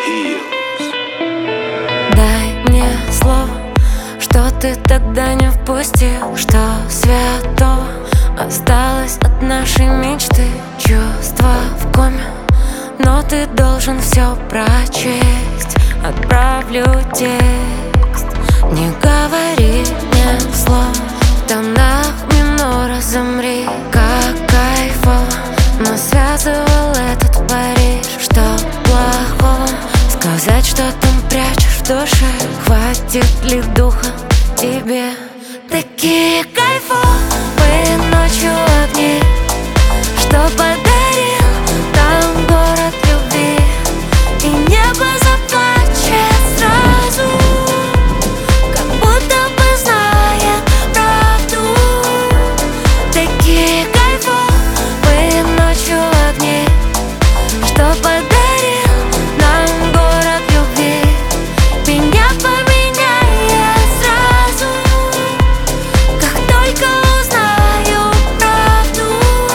Hills. Дай мне слово, что ты тогда не впустил, что святого осталось от нашей мечты. Чувства в коме, но ты должен все прочесть. Отправлю текст. Не говори мне слов, в тонах минора замри. Как кайфово, но связывал этот Париж. Что плохого сказать, что там прячешь в душе? Хватит ли духа тебе? Такие кайфовые ночью огни, что подарил там город любви. И небо заплачет сразу, как будто бы знает правду. Такие кайфовые ночью огни, что подарил нам город любви. Меня поменяет сразу, как только узнаю правду.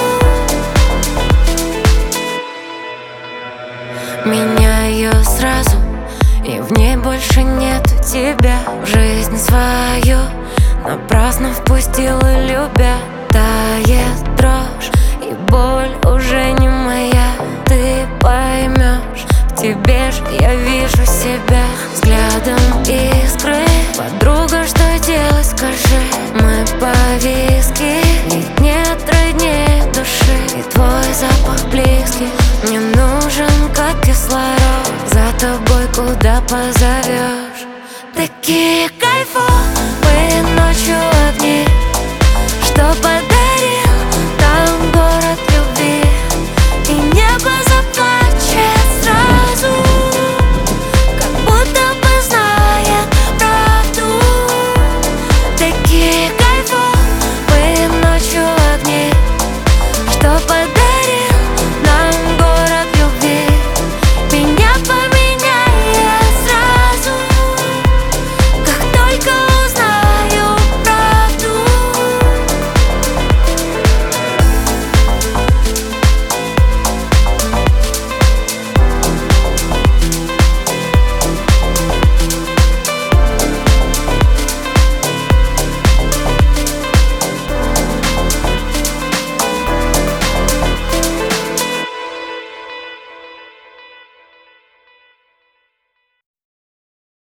Меняю сразу, и в ней больше нету тебя. В жизнь свою напрасно впустил, и любя тает дрожь, и боль уже не моя. Ты поймешь, в тебе ж я вижу себя. Взглядом искры, подруга, что делать, скажи? Мы повиски, ведь нет роднее души. И твой запах близкий мне нужен, как кислород. За тобой куда позовешь? Такие кайфовые ночью